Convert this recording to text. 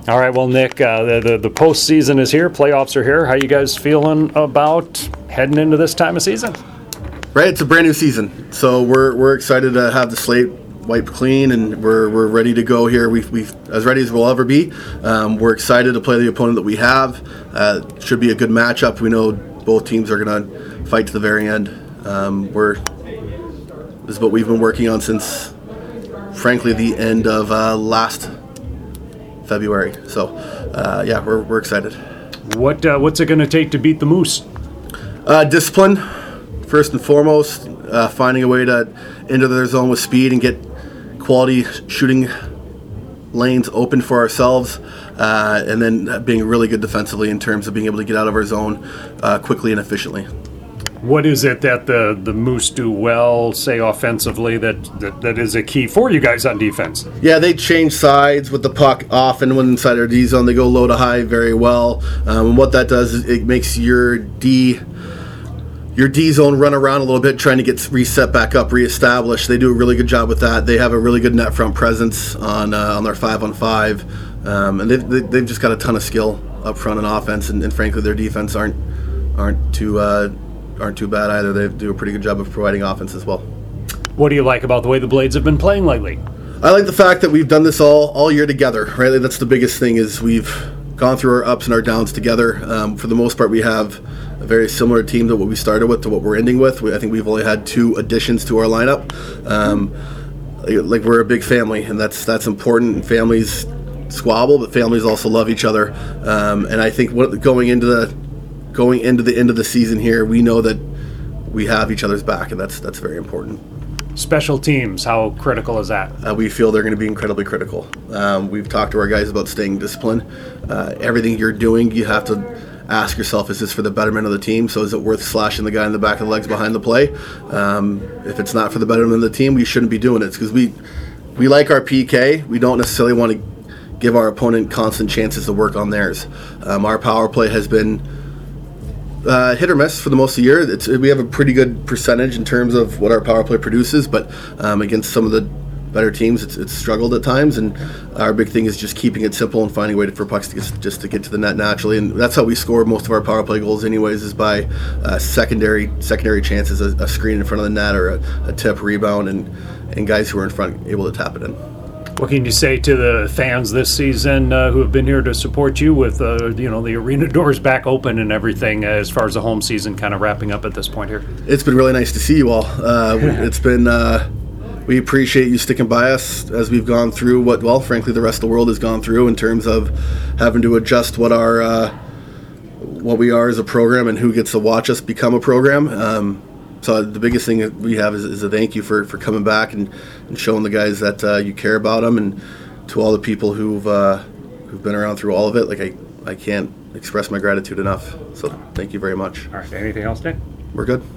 All right, well, Nick, the postseason is here. Playoffs are here. How you guys feeling about heading into this time of season? Right, it's a brand new season, so we're excited to have the slate wiped clean, and we're ready to go here. We've as ready as we'll ever be. We're excited to play the opponent that we have. Should be a good matchup. We know both teams are going to fight to the very end. This is what we've been working on since, frankly, the end of last February. So, yeah, we're excited. What's it going to take to beat the Moose? Discipline, first and foremost. Finding a way to enter their zone with speed and get quality shooting lanes open for ourselves, and then being really good defensively in terms of being able to get out of our zone quickly and efficiently. What is it that the Moose do well, say offensively, that is a key for you guys on defense? Yeah, they change sides with the puck often when inside our D zone. They go low to high very well. And what that does is it makes your D zone run around a little bit, trying to get reset back up, reestablished. They do a really good job with that. They have a really good net front presence on their 5-on-5, and they've just got a ton of skill up front in offense. And frankly, their defense aren't too bad either. They do a pretty good job of providing offense as well. What do you like about the way the Blades have been playing lately? I like the fact that we've done this all year together. Right, that's the biggest thing, is we've gone through our ups and our downs together. For the most part, we have a very similar team to what we started with to what we're ending with. I think we've only had 2 additions to our lineup. Like, we're a big family, and that's important. Families squabble, but families also love each other. And I think going into the end of the season here, we know that we have each other's back, and that's very important. Special teams, how critical is that? We feel they're going to be incredibly critical. We've talked to our guys about staying disciplined. Everything you're doing, you have to ask yourself, is this for the betterment of the team? So is it worth slashing the guy in the back of the legs behind the play? If it's not for the betterment of the team, we shouldn't be doing it, because we like our PK. We don't necessarily want to give our opponent constant chances to work on theirs. Our power play has been hit or miss for the most of the year. We have a pretty good percentage in terms of what our power play produces, but against some of the better teams, it's struggled at times. And our big thing is just keeping it simple and finding a way for pucks to get to the net naturally. And that's how we score most of our power play goals, anyways, is by secondary chances, a screen in front of the net or a tip, rebound, and guys who are in front able to tap it in. What can you say to the fans this season who have been here to support you with the arena doors back open and everything, as far as the home season kind of wrapping up at this point here? It's been really nice to see you all. It's been we appreciate you sticking by us as we've gone through what, frankly, the rest of the world has gone through in terms of having to adjust what we are as a program and who gets to watch us become a program. So the biggest thing that we have is a thank you for coming back and showing the guys that you care about them, and to all the people who've been around through all of it. I can't express my gratitude enough. So thank you very much. All right. Anything else, Nick? We're good.